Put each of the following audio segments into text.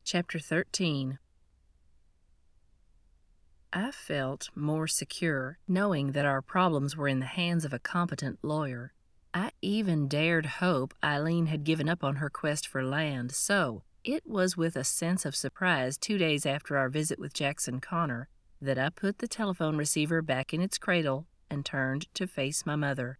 Chapter 13. I felt more secure knowing that our problems were in the hands of a competent lawyer. I even dared hope Eileen had given up on her quest for land, so it was with a sense of surprise 2 days after our visit with Jackson Connor that I put the telephone receiver back in its cradle and turned to face my mother.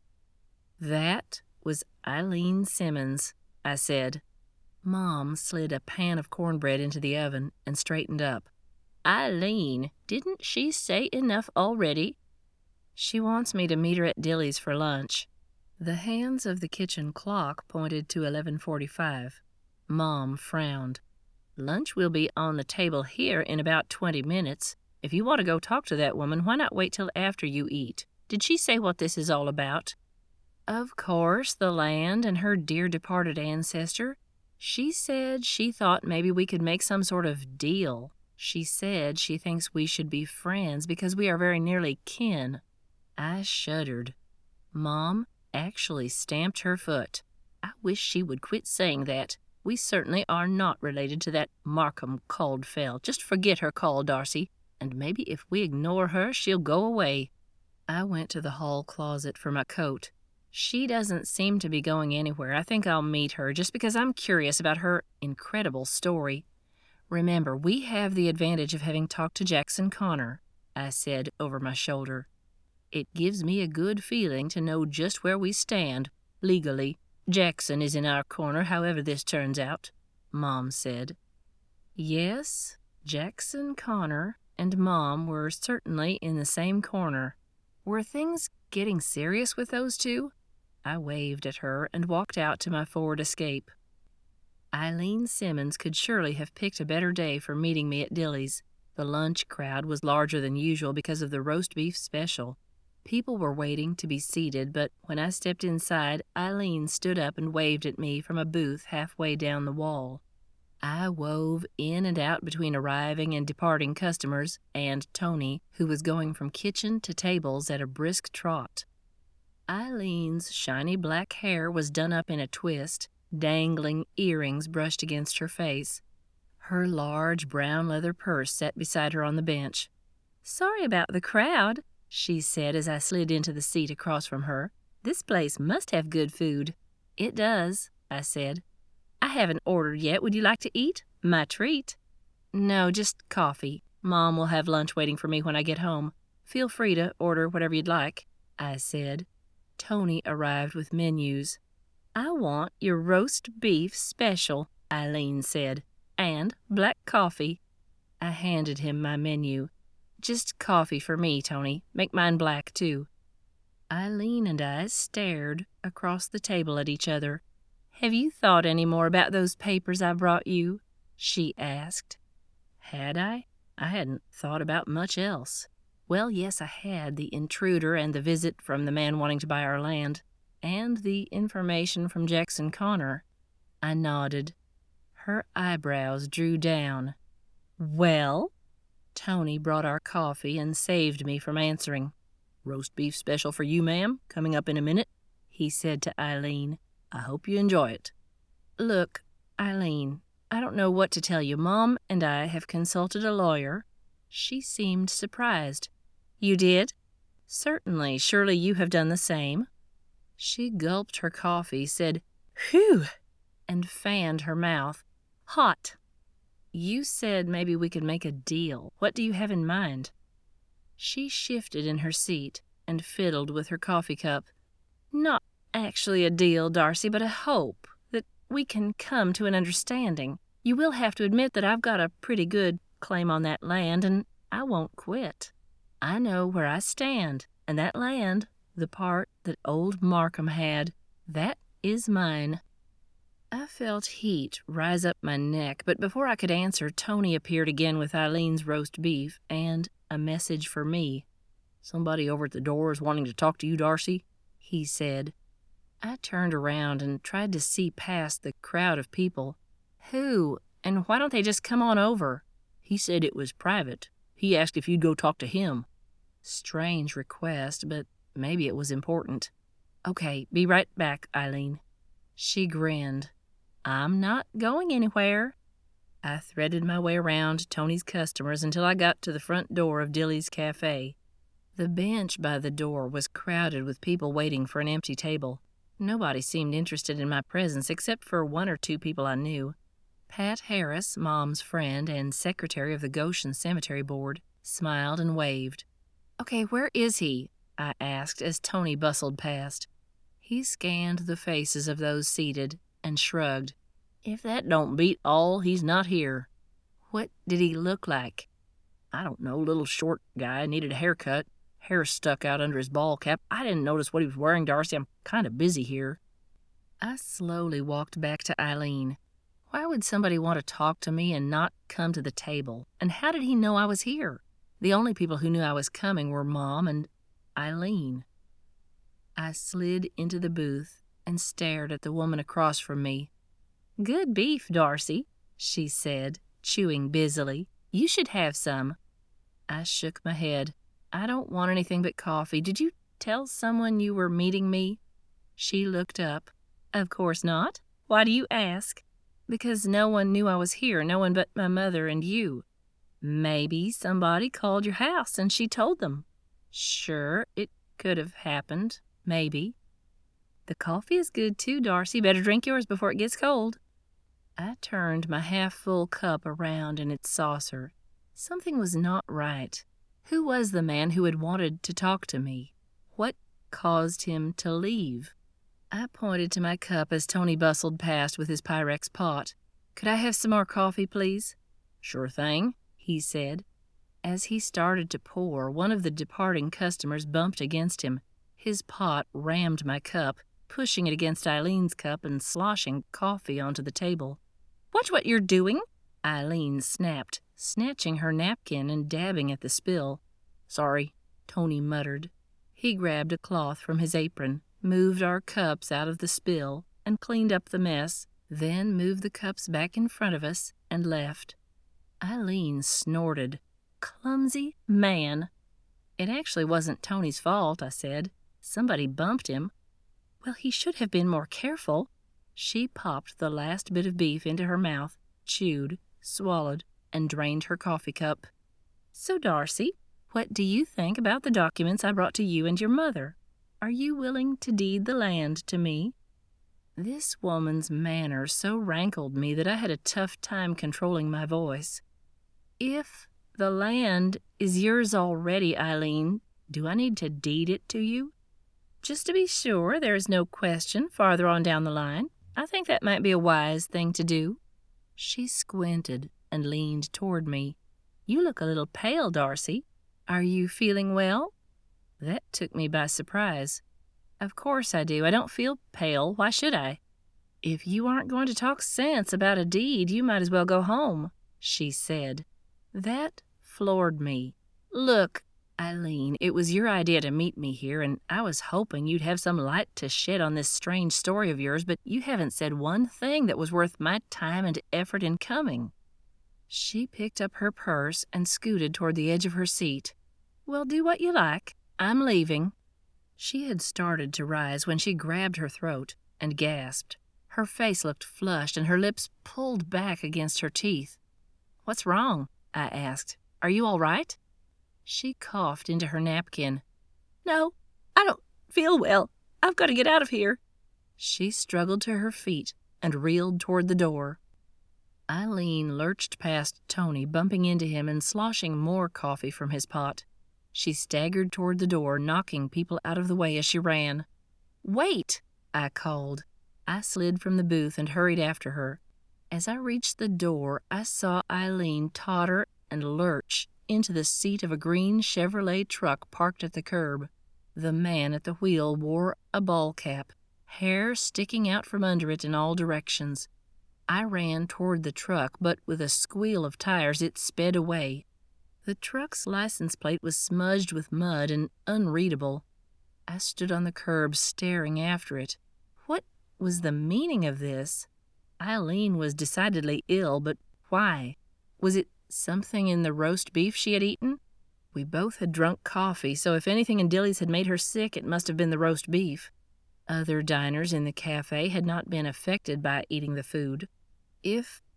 "That was Eileen Simmons," I said. Mom slid a pan of cornbread into the oven and straightened up. "Eileen, didn't she say enough already?" "She wants me to meet her at Dilly's for lunch." The hands of the kitchen clock pointed to 11:45. Mom frowned. "Lunch will be on the table here in about 20 minutes. If you want to go talk to that woman, why not wait till after you eat? Did she say what this is all about?" "Of course, the land and her dear departed ancestor. She said she thought maybe we could make some sort of deal. She said she thinks we should be friends because we are very nearly kin." I shuddered. Mom actually stamped her foot. "I wish she would quit saying that. We certainly are not related to that Markham Caldfell. Just forget her call, Darcy, and maybe if we ignore her, she'll go away." I went to the hall closet for my coat. "She doesn't seem to be going anywhere. I think I'll meet her just because I'm curious about her incredible story. Remember, we have the advantage of having talked to Jackson Connor," I said over my shoulder. "It gives me a good feeling to know just where we stand, legally. Jackson is in our corner, however this turns out," Mom said. Yes, Jackson Connor and Mom were certainly in the same corner. Were things getting serious with those two? I waved at her and walked out to my forward escape. Eileen Simmons could surely have picked a better day for meeting me at Dilly's. The lunch crowd was larger than usual because of the roast beef special. People were waiting to be seated, but when I stepped inside, Eileen stood up and waved at me from a booth halfway down the wall. I wove in and out between arriving and departing customers and Tony, who was going from kitchen to tables at a brisk trot. Eileen's shiny black hair was done up in a twist, dangling earrings brushed against her face. Her large brown leather purse sat beside her on the bench. "Sorry about the crowd," she said as I slid into the seat across from her. "This place must have good food." "It does," I said. "I haven't ordered yet. Would you like to eat? My treat." "No, just coffee. Mom will have lunch waiting for me when I get home. Feel free to order whatever you'd like," I said. Tony arrived with menus. "I want your roast beef special," Eileen said, "and black coffee." I handed him my menu. "Just coffee for me, Tony. Make mine black, too." Eileen and I stared across the table at each other. "Have you thought any more about those papers I brought you?" she asked. Had I? I hadn't thought about much else. Well, yes, I had the intruder and the visit from the man wanting to buy our land, and the information from Jackson Connor. I nodded. Her eyebrows drew down. "Well?" Tony brought our coffee and saved me from answering. "Roast beef special for you, ma'am, coming up in a minute," he said to Eileen. "I hope you enjoy it." "Look, Eileen, I don't know what to tell you. Mom and I have consulted a lawyer." She seemed surprised. "You did?" "Certainly. Surely you have done the same." She gulped her coffee, said, "Whew," and fanned her mouth. "Hot." "You said maybe we could make a deal. What do you have in mind?" She shifted in her seat and fiddled with her coffee cup. "Not actually a deal, Darcy, but a hope that we can come to an understanding. You will have to admit that I've got a pretty good claim on that land, and I won't quit. I know where I stand, and that land, the part that old Markham had, that is mine." I felt heat rise up my neck, but before I could answer, Tony appeared again with Eileen's roast beef and a message for me. "Somebody over at the door is wanting to talk to you, Darcy," he said. I turned around and tried to see past the crowd of people. "Who? And why don't they just come on over?" "He said it was private. He asked if you'd go talk to him." Strange request, but maybe it was important. "Okay, be right back, Eileen." She grinned. "I'm not going anywhere." I threaded my way around Tony's customers until I got to the front door of Dilly's Cafe. The bench by the door was crowded with people waiting for an empty table. Nobody seemed interested in my presence except for one or two people I knew. Pat Harris, Mom's friend and secretary of the Goshen Cemetery Board, smiled and waved. "Okay, where is he?" I asked as Tony bustled past. He scanned the faces of those seated and shrugged. "If that don't beat all, he's not here." "What did he look like?" "I don't know, little short guy, needed a haircut. Hair stuck out under his ball cap. I didn't notice what he was wearing, Darcy. I'm kind of busy here." I slowly walked back to Eileen. Why would somebody want to talk to me and not come to the table? And how did he know I was here? The only people who knew I was coming were Mom and Eileen. I slid into the booth and stared at the woman across from me. "Good beef, Darcy," she said, chewing busily. "You should have some." I shook my head. "I don't want anything but coffee. Did you tell someone you were meeting me?" She looked up. "Of course not. Why do you ask?" "Because no one knew I was here, no one but my mother and you." "Maybe somebody called your house and she told them." "Sure, it could have happened. Maybe." "The coffee is good too, Darcy. Better drink yours before it gets cold." I turned my half-full cup around in its saucer. Something was not right. Who was the man who had wanted to talk to me? What caused him to leave? I pointed to my cup as Tony bustled past with his Pyrex pot. "Could I have some more coffee, please?" "Sure thing," he said. As he started to pour, one of the departing customers bumped against him. His pot rammed my cup, pushing it against Eileen's cup and sloshing coffee onto the table. "Watch what you're doing," Eileen snapped, snatching her napkin and dabbing at the spill. "Sorry," Tony muttered. He grabbed a cloth from his apron, moved our cups out of the spill, and cleaned up the mess, then moved the cups back in front of us and left. Eileen snorted. "Clumsy man." "It actually wasn't Tony's fault," I said. "Somebody bumped him." "Well, he should have been more careful." She popped the last bit of beef into her mouth, chewed, swallowed, and drained her coffee cup. "So, Darcy, what do you think about the documents I brought to you and your mother? Are you willing to deed the land to me?" This woman's manner so rankled me that I had a tough time controlling my voice. "If the land is yours already, Eileen, do I need to deed it to you?" "Just to be sure there is no question farther on down the line. I think that might be a wise thing to do." She squinted and leaned toward me. "You look a little pale, Darcy. Are you feeling well?" That took me by surprise. "Of course I do. I don't feel pale. Why should I?" "If you aren't going to talk sense about a deed, you might as well go home," she said. That floored me. "Look, Eileen, it was your idea to meet me here, and I was hoping you'd have some light to shed on this strange story of yours, but you haven't said one thing that was worth my time and effort in coming." She picked up her purse and scooted toward the edge of her seat. "Well, do what you like. I'm leaving." She had started to rise when she grabbed her throat and gasped. Her face looked flushed and her lips pulled back against her teeth. "What's wrong?" I asked. "Are you all right?" She coughed into her napkin. "No, I don't feel well. I've got to get out of here." She struggled to her feet and reeled toward the door. Eileen lurched past Tony, bumping into him and sloshing more coffee from his pot. She staggered toward the door, knocking people out of the way as she ran. "Wait!" I called. I slid from the booth and hurried after her. As I reached the door, I saw Eileen totter and lurch into the seat of a green Chevrolet truck parked at the curb. The man at the wheel wore a ball cap, hair sticking out from under it in all directions. I ran toward the truck, but with a squeal of tires it sped away. The truck's license plate was smudged with mud and unreadable. I stood on the curb staring after it. What was the meaning of this? Eileen was decidedly ill, but why? Was it something in the roast beef she had eaten? We both had drunk coffee, so if anything in Dilly's had made her sick, it must have been the roast beef. Other diners in the cafe had not been affected by eating the food. If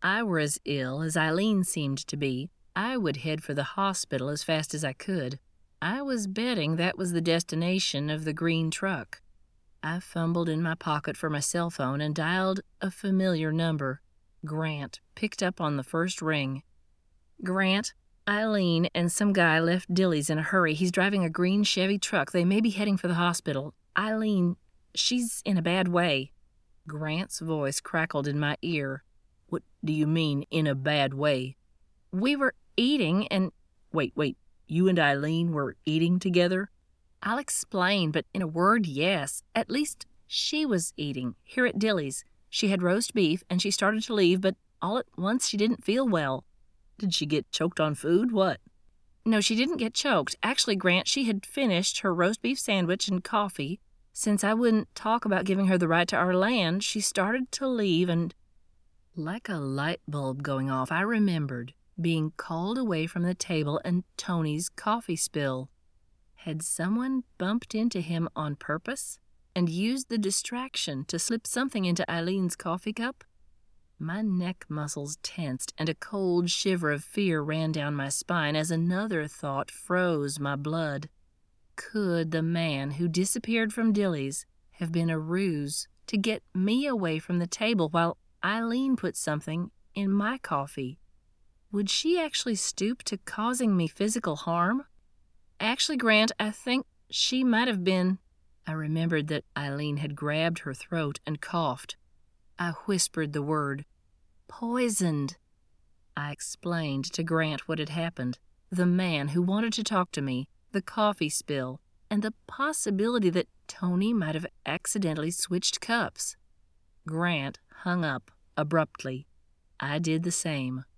I were as ill as Eileen seemed to be, I would head for the hospital as fast as I could. I was betting that was the destination of the green truck. I fumbled in my pocket for my cell phone and dialed a familiar number. Grant picked up on the first ring. "Grant, Eileen and some guy left Dilly's in a hurry. He's driving a green Chevy truck. They may be heading for the hospital. Eileen, she's in a bad way." Grant's voice crackled in my ear. "What do you mean, in a bad way?" "We were eating and—" Wait, you and Eileen were eating together?" "I'll explain, but in a word, yes. At least she was eating, here at Dilly's. She had roast beef, and she started to leave, but all at once she didn't feel well." "Did she get choked on food? What?" "No, she didn't get choked. Actually, Grant, she had finished her roast beef sandwich and coffee. Since I wouldn't talk about giving her the right to our land, she started to leave and—" Like a light bulb going off, I remembered being called away from the table and Tony's coffee spill. Had someone bumped into him on purpose and used the distraction to slip something into Eileen's coffee cup? My neck muscles tensed, and a cold shiver of fear ran down my spine as another thought froze my blood. Could the man who disappeared from Dilly's have been a ruse to get me away from the table while Eileen put something in my coffee? Would she actually stoop to causing me physical harm? "Actually, Grant, I think she might have been—" I remembered that Eileen had grabbed her throat and coughed. I whispered the word, "poisoned." I explained to Grant what had happened, the man who wanted to talk to me, the coffee spill, and the possibility that Tony might have accidentally switched cups. Grant hung up abruptly. I did the same.